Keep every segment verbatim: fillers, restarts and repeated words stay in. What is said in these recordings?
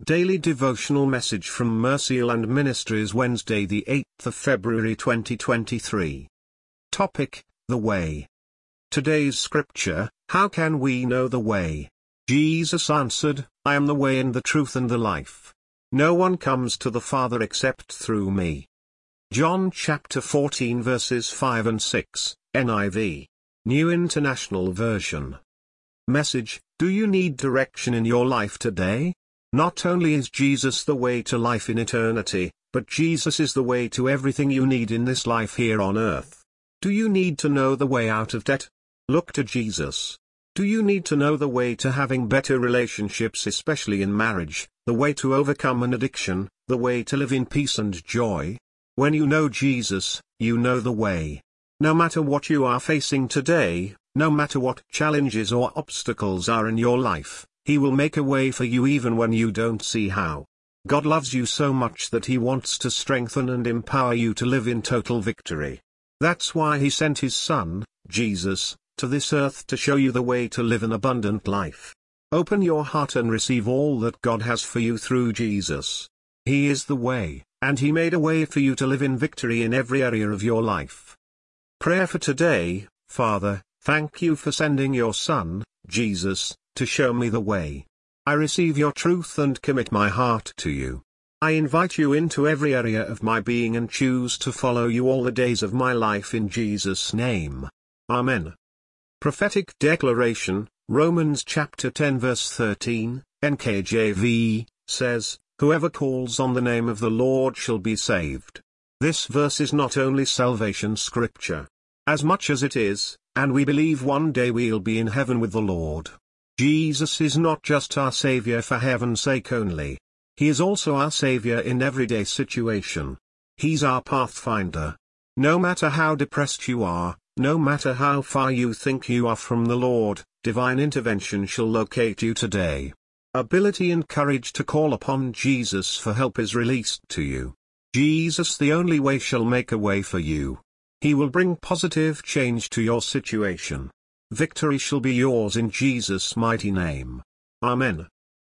Daily Devotional Message from Mercyland Ministries, Wednesday the eighth of February twenty twenty-three. Topic: The Way. Today's Scripture: How can we know the way? Jesus answered, I am the way and the truth and the life. No one comes to the Father except through me. John chapter fourteen verses five and six, N I V. New International Version. Message: Do you need direction in your life today? Not only is Jesus the way to life in eternity, but Jesus is the way to everything you need in this life here on earth. Do you need to know the way out of debt? Look to Jesus. Do you need to know the way to having better relationships, especially in marriage, the way to overcome an addiction, the way to live in peace and joy? When you know Jesus, you know the way. No matter what you are facing today, no matter what challenges or obstacles are in your life, He will make a way for you even when you don't see how. God loves you so much that He wants to strengthen and empower you to live in total victory. That's why He sent His Son, Jesus, to this earth to show you the way to live an abundant life. Open your heart and receive all that God has for you through Jesus. He is the way, and He made a way for you to live in victory in every area of your life. Prayer for today: Father, thank you for sending your Son, Jesus, to show me the way. I receive your truth and commit my heart to you. I invite you into every area of my being and choose to follow you all the days of my life in Jesus' name. Amen. Prophetic Declaration, Romans chapter ten verse thirteen, N K J V, says, Whoever calls on the name of the Lord shall be saved. This verse is not only salvation scripture, as much as it is, and we believe one day we'll be in heaven with the Lord. Jesus is not just our Savior for heaven's sake only. He is also our Savior in everyday situation. He's our pathfinder. No matter how depressed you are, no matter how far you think you are from the Lord, divine intervention shall locate you today. Ability and courage to call upon Jesus for help is released to you. Jesus, the only way, shall make a way for you. He will bring positive change to your situation. Victory shall be yours in Jesus' mighty name. Amen.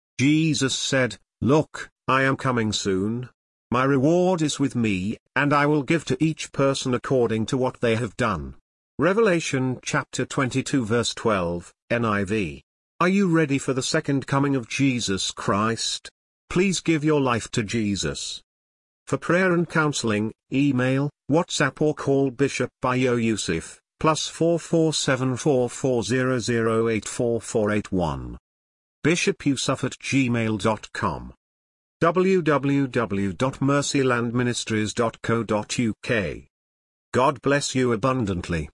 Jesus said, Look, I am coming soon. My reward is with me, and I will give to each person according to what they have done. Revelation chapter twenty-two verse twelve, N I V. Are you ready for the second coming of Jesus Christ? Please give your life to Jesus. For prayer and counseling, email, WhatsApp or call Bishop Bayo Yusuf, plus four four seven four four zero zero eight four four eight one. bishop yusuf at gmail dot com. w w w dot mercyland ministries dot co dot u k. God bless you abundantly.